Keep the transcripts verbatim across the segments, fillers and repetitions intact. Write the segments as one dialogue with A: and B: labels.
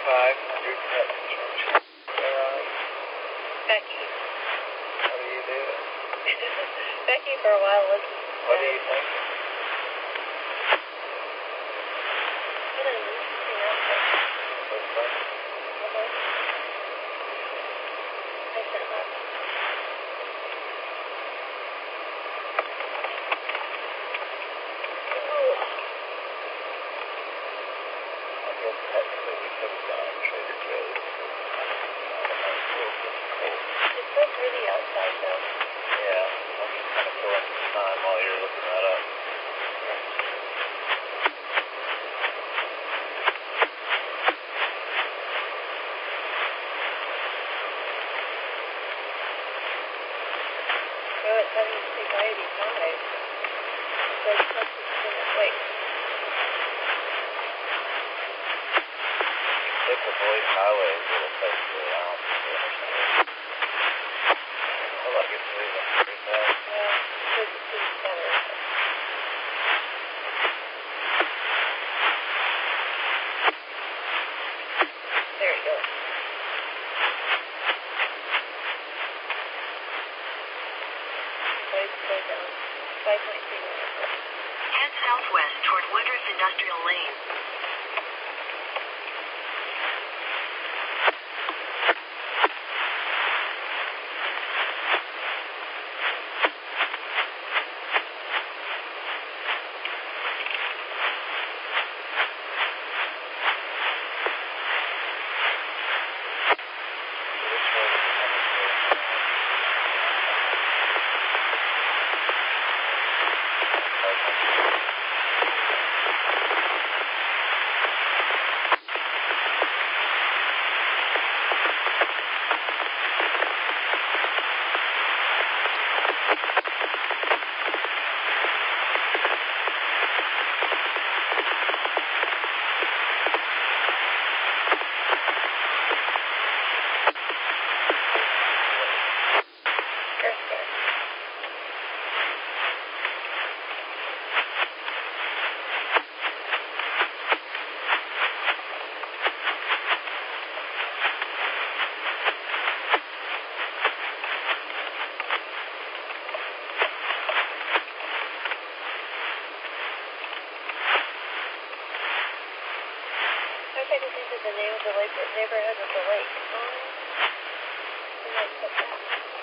A: five hundred pet construction. Uh,
B: Becky.
A: how do you do it?
B: Becky for a while was.
A: What do you think?
B: What an interesting outfit.
A: So fun.
B: Uh-huh. Nice and hot. Oh.
A: I guess technically we could have gone Trader Joe's. I don't know, it's a little difficult.
B: It's so pretty outside though.
A: Yeah, I'm just kind of killing some time while you're looking that up.
B: Oh, it's having to take I eighty-five. So it's not just a minute. Wait.
A: Click avoid highways, it'll take you around the interstate. I like it's moving pretty fast.
B: Yeah, because it's getting better. There you go. Let's go down. five point three minutes.
C: Head southwest toward Woodruff Industrial Lane.
B: I was trying to think of the name of the lake, the neighborhood of the lake. Oh, I might put that.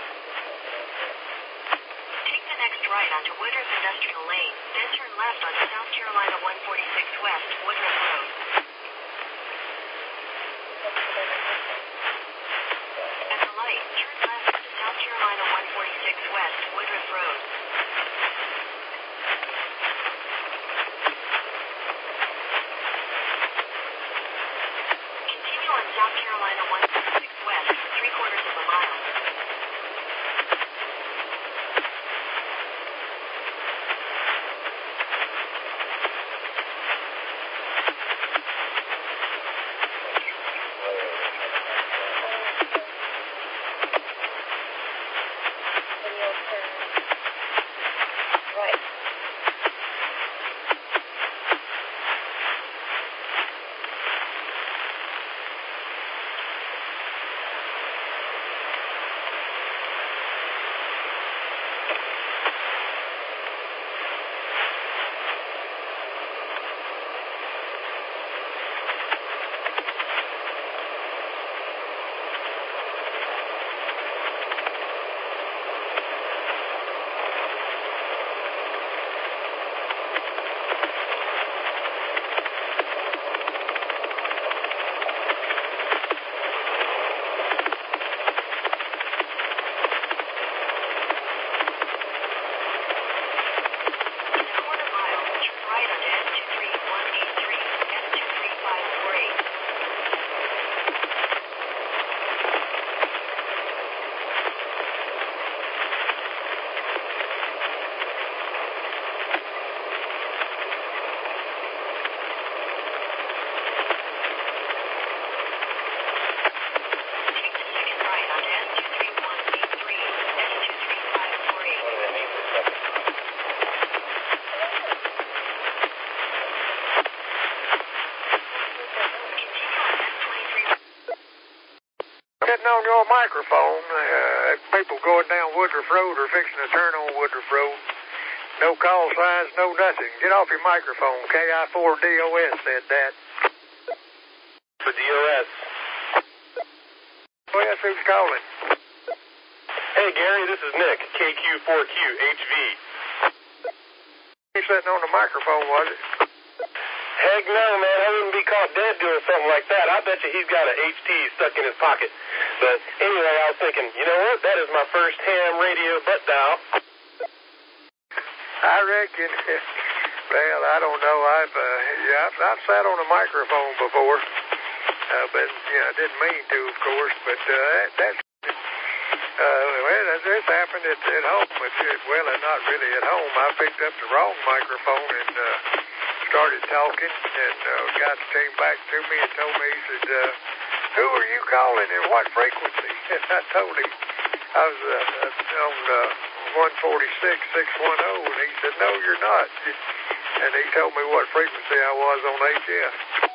C: Take the next right onto Woodruff Industrial Lane, then turn left onto South Carolina one forty-six West, Woodruff Road. At the light, turn left onto South Carolina one forty-six West, Woodruff Road. Continue on South Carolina one forty-six West, three quarters of a mile.
B: Then you'll turn right.
D: sitting on your microphone. Uh, people going down Woodruff Road or fixing to turn on Woodruff Road. No call signs, no nothing. Get off your microphone. K I four D O S said that.
A: For D O S.
D: Well, yes, who's calling?
A: Hey, Gary, this is Nick, K Q four Q H V.
D: He's sitting on the microphone, was it?
A: Heck no, man. I wouldn't be caught dead doing something like that. I bet you he's got a H T stuck in his pocket. But anyway, I was thinking, you know what? That is my first ham radio butt dial.
D: I reckon. Well, I don't know. I've uh, yeah, I've, I've sat on a microphone before, uh, but yeah, I didn't mean to, of course. But uh, that, that's uh, well, this happened at, at home. It, it, well, not really at home. I picked up the wrong microphone and uh, started talking, and uh, a guy came back to me and told me, he said, uh, "Who are you calling and what frequency?" And I told him I was uh, on uh, one forty-six six ten, and he said, "No, you're not." And he told me what frequency I was on H F.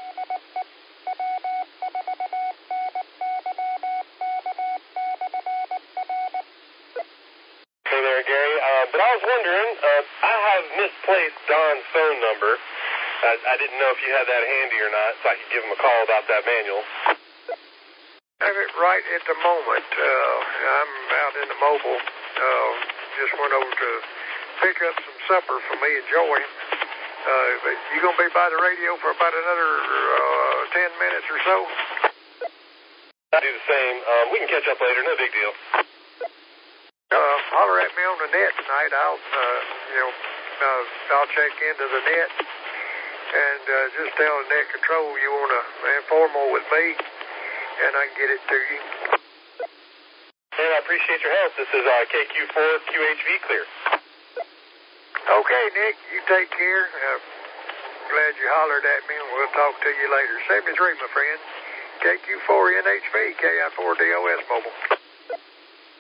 A: Hey there, Gary. Uh, but I was wondering, uh, I have misplaced Don's phone number. I, I didn't know if you had that handy or not, so I could give him a call about that manual.
D: I have it right at the moment. Uh, I'm out in the mobile. Uh, just went over to pick up some supper for me and Joey. Uh, but you gonna be by the radio for about another uh, ten minutes or so?
A: I do the same. Um, we can catch up later. No big deal.
D: Uh, holler at me on the net tonight. I'll, uh, you know, uh, I'll check into the net and uh, just tell the net control you want to informal with me, and I can get it to you.
A: And I appreciate your help. This is uh, K Q four Q H V clear.
D: Okay, Nick, you take care. Uh, glad you hollered at me, and we'll talk to you later. seventy-three, my friend. K Q four N H V, K I four D O S mobile.